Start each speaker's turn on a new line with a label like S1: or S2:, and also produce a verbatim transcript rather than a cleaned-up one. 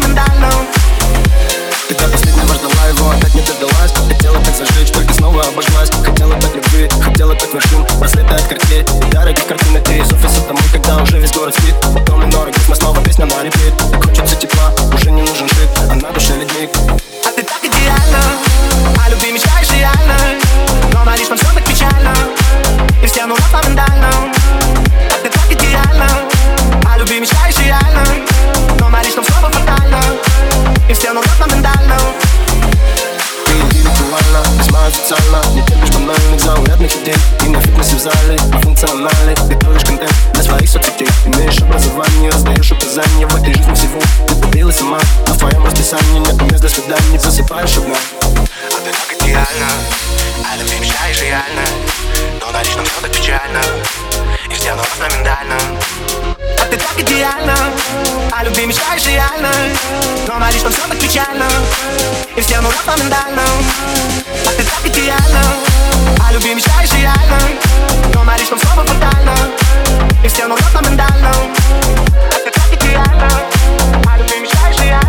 S1: миндально.
S2: Когда последнего ждала его, опять не дождалась. Хотела так зажечь, только снова обожглась. Хотела так любви, хотела так вершин. Браслеты от Cartier и дорогих картин. Ты из офиса домой, когда уже весь город спит. Потом и норы, но снова песня на репит. Так хочется тепла, уже не нужен жить, а на душе ледник.
S1: А ты так идеально, о любви мечтаешь реально. Но на личном все так печально, и все равно на миндальном. А ты так идеально, о любви мечтаешь реально. Но на личном снова фатально, и все равно на миндальном.
S2: Ты интеллектуально, весьма официально. Не терпишь банальных заурядных идей. И на фитнесе в зале, и функциональный. Ты делаешь контент для своих соцсетей. Имеешь образование, раздаешь указания. В этой жизни всего ты добилась сама. А в твоем расписании нет мест для свиданий. Засыпаешь одна.
S1: А ты так идеально, о любви мечтаешь реально. Но на личном все так печально, и все равно на миндальном. А ты так идеально, о любви мечтаешь реально. Но на личном все так печально, и все равно на миндальном. А ты так идеально, о любви мечтаешь реально. Но на личном снова фатально, и все равно на миндальном. А ты так идеально, о любви мечтаешь реально.